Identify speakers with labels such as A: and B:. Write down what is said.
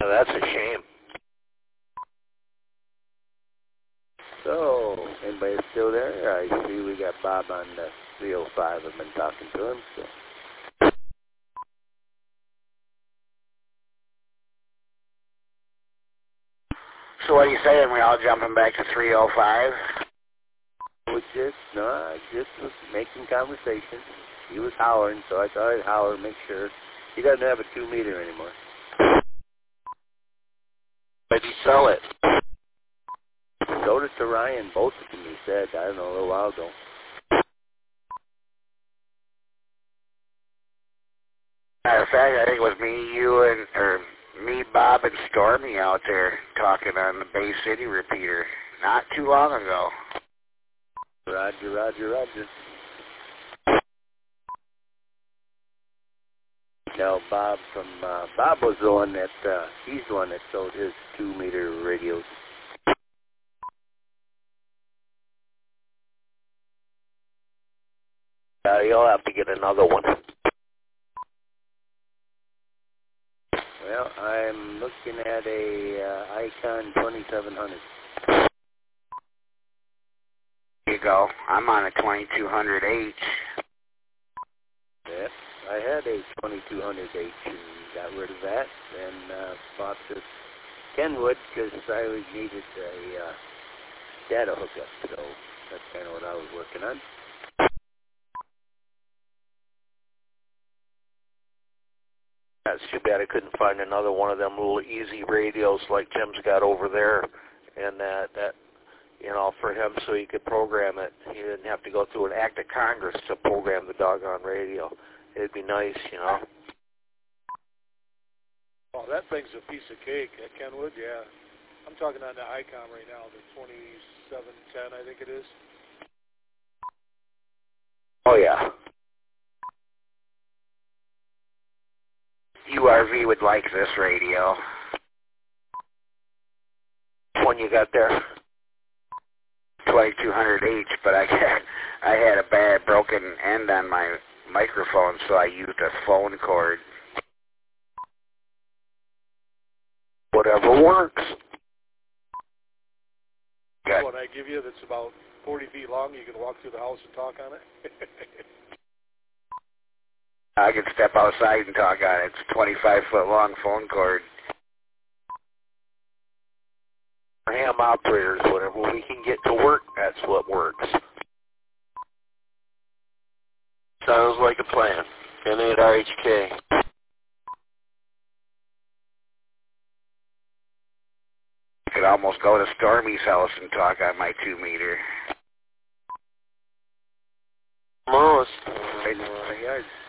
A: Now, that's a shame.
B: So, anybody still there? I see we got Bob on the 305. I've been talking to him, so.
C: So what are you saying? We all jumping back to 305?
B: Just was making conversation. He was hollering, so I thought I'd holler, make sure. He doesn't have a 2-meter anymore.
A: Why'd he sell it?
B: Sold it to Ryan, both of them, he said, I don't know, a little while ago.
C: Matter of fact, I think it was me, Bob, and Stormy out there talking on the Bay City repeater not too long ago.
B: Roger, roger, roger. Now, Bob was the one that, he's the one that sold his 2-meter radios.
A: You'll have to get another one.
B: Well, I'm looking at a Icon 2700.
C: Here you go. I'm on a 2200H.
B: Yep, I had a 2200H and got rid of that and bought this Kenwood because I always needed a data hookup, so that's kind of what I was working on.
A: That's too bad I couldn't find another one of them little easy radios like Jim's got over there, and that you know, for him so he could program it. He didn't have to go through an act of Congress to program the doggone radio. It'd be nice, you know.
D: Oh, that thing's a piece of cake at Kenwood, yeah. I'm talking on the Icom right now, the 2710, I think it is.
C: Oh, yeah. URV would like this radio.
A: Which one you got there?
C: 2200H, but I had a bad broken end on my microphone, so I used a phone cord.
A: Whatever works.
C: Good.
D: What I give you that's about 40 feet long, you can walk through the house and talk on it?
C: I can step outside and talk on it. It's a 25-foot long phone cord.
A: Ham operators, whatever we can get to work, that's what works. Sounds like a plan. N8RHK.
C: I could almost go to Stormy's house and talk on my 2-meter.
A: Most.
B: Right in the yard.